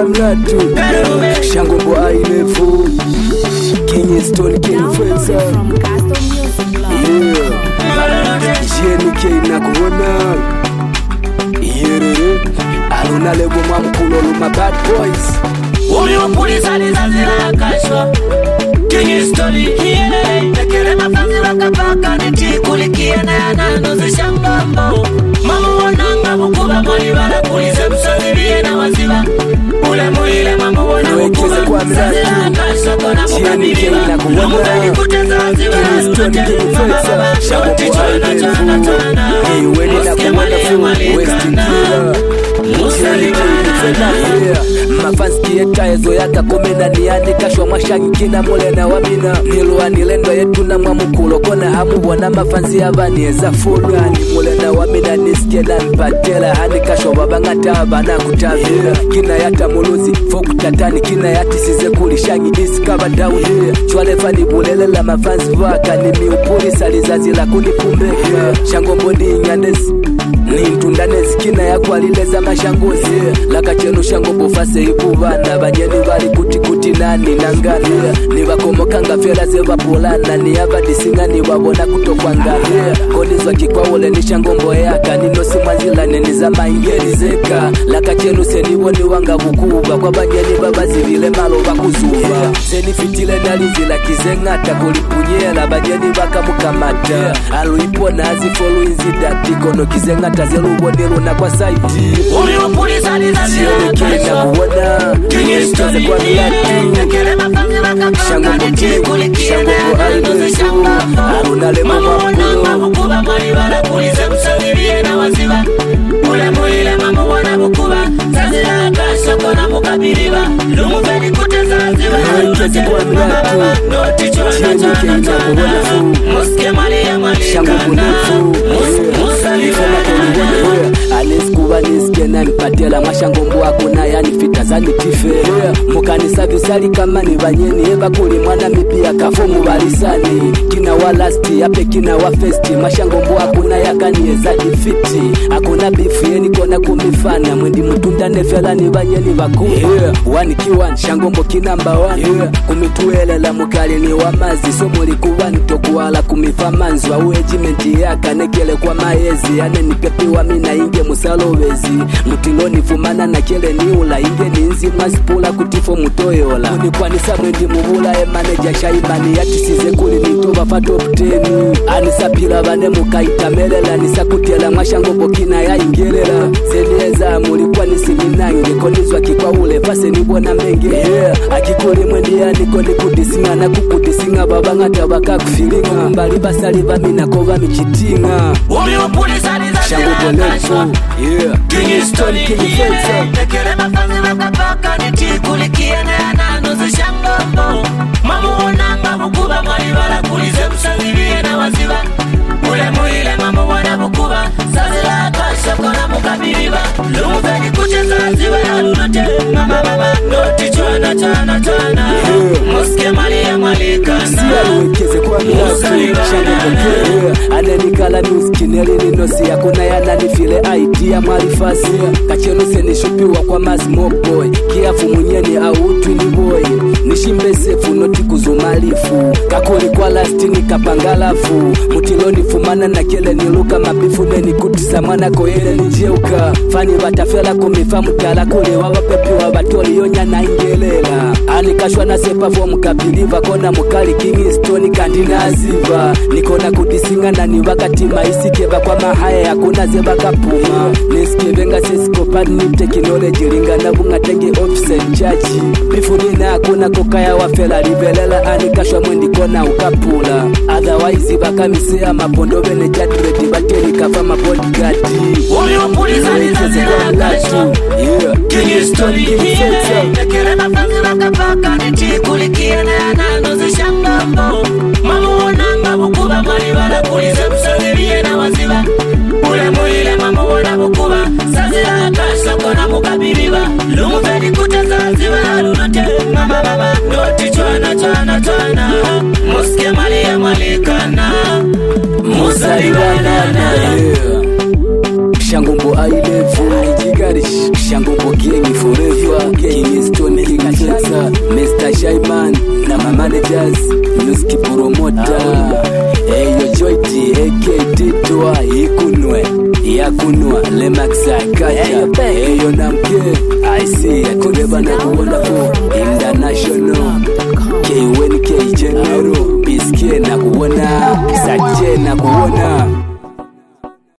mlatu Shangombo ailefu King Stone King Fensa Yeah JNK na kuona Yerere Aluna lebo mamkulo luma bad boys Uliopuliza nizazira kashwa King Stone Yerere Tekele mafanzi wakapaka nitikulikie na yananozi shangombo Mamu wananga bukuba mwali wala kulize msaziliye na waziba Ule muile mamu wana bukuba Sazira kashwa kona mukabiliwa Lumufeli kuteza waziba Alunate mama Shoti chwana chwana chwana Muske mali mwalikana mafanski yeta ezo yaka kumena niandika shwa mwashangi kina mule na wamina Nilua nilendo yetu na mwamukulo kona hamu wana mafansi avani eza fulani Mule na wamina niske na mpatela Hanika shwa babangata abana kutavila Kina yata muluzi foku tatani Kina yati size kuli shangi isi kaba down Chwale fani bulele la mafansi vaka Nimi upuri salizazi la kunipumbeka Shangombo ni ingandesi ni mtundanezi kina ya kwalileza mashangozi Laka chenu shangombo fase ikuvana Banyeni vali kuti nani nangani Ni wakomokanga fela zeva polana Ni avadisinga ni wabona kutokwangani Kodizwa kikwa ule ni shangombo yaka Nino simazila neni za maingeri zeka Laka chenu seniwo ni wanga bukuba Kwa banyeni babazi vile malo wakuzuba Zeni fitile nalizila kizengata Kulipunyela banyeni waka mukamata Aluipo na azifolu inzidati Kono kizengata zelubonelo na kwa saiti Uliopuliza nizazira kashwa King Stone Yerere Tekele mafanzi wakapaka nitikulikie na yananozi shangombo Mamu wananga bukuba mwali wala kulize msaziliye na waziba Ule muile mamu wana bukuba Sazira kashwa kona mukabiliwa Lumufeli kuteza waziba Alunate mama Noti chwana chwana chwana Muske mali ya mwalikana Aneskuba niske na mpatela Mashangombo akuna yani fita zani tife Mukanisa visali kama ni banyeni Eba kuli mwana mipia kafomu balisani Kina walasti yape kina wafesti Mashangombo akuna yakani ezadi fiti Akuna bifu yeni kona kumifana Mwendi mutunda nefela ni banyeni bakuna Wani kiwan shangombo kinamba wani Kumituele la mukali ni wamazi Somoli kuwani tokuwala kumifamanzwa Uejimenti yaka nekele kwa maezi Ane nipepiwa mina inge musalovezi Mutiloni fumana na kele ni ula Inge ninzi masipula kutifo mutoyola Unikwanisa mwendi mubula maneja shaimani Yatisize kuli nitoba fa top 10 Anisapila bane mukaita melela Nisakutela Mashangombo kina ya ingelela Zenieza mulikuwa nisiminange Konizwa kikwa ule fase nibona menge Akikoli mwendi ya niko nikudisinga Na kukudisinga babangata baka kufilinga Mbali basali vamina kova michitinga Uliopuliza nizazira kashwa King Stone Yerere Tekele mafanzi wakapaka nitikulikie na yananozi shangombo Mamu wananga bukuba mwali wala kulize msaziliye na waziba Ule muile mamu wana bukuba Sazira kashwa kona mukabiliwa Lumufeli kuteza waziba Alunate mama Noti chwana chwana chwana Muske mali ya mwalikana Siyaluwekeze kwa mlatu Shangombo Anenikala nuskineli ninosi Yakuna yananifile idea mwalifasi Kachenu senishupiwa kwa mazmo boy Kiafu mwenyeni au twini boy Nishimbe sefu noti kuzumalifu Kakuli kwa lasti nikapangalafu Mutiloni fumana na kele niluka mabifu Neni kutisa mwana koyele nijeuka Fani batafela kumifa mutala kule Wawapepi wabatoli yonya na ingelela Anikashwa na sepa for mukabiliva Kona mukali King Stone kandina aziva Nikona kudisinga na niwakatima Isikeba kwa mahaya yakuna zeba kapuma Niskebenga sesikopani ni teknoloji Lingana bunga tenge offset chachi Bifuni na akuna kokaya wafela Ribelela anikashwa mwendi kona ukapula Otherwise bakamisea mapondo bene jadredi Bateri kava mabodyguard Uliopuliza nizazira kashwa King Stone Yerere Tekele mafanzi wakapaka nitikulikie na yananozi shangombo Mamu wananga bukuba mwali wala kulize msaziliye na waziba Ule muile mamu wana bukuba Sazira kashwa kona mukabiliwa Lumufeli kuteza waziba Alunate mama Noti chwana chwana chwana Muske mali ya mwalikana Musaliwana Shangombo ailefu Jigari Shangombo Gang forever, Kingston King Flexa, Mr. Shaiman na my managers, music promoter. Eyo Joyti AK Titwa ikunwe yakunwa Lemaxa Kata. Eyo Namke I see akureba na kuwonderful international KWNK General Biskie na kuwona Sache na kuwona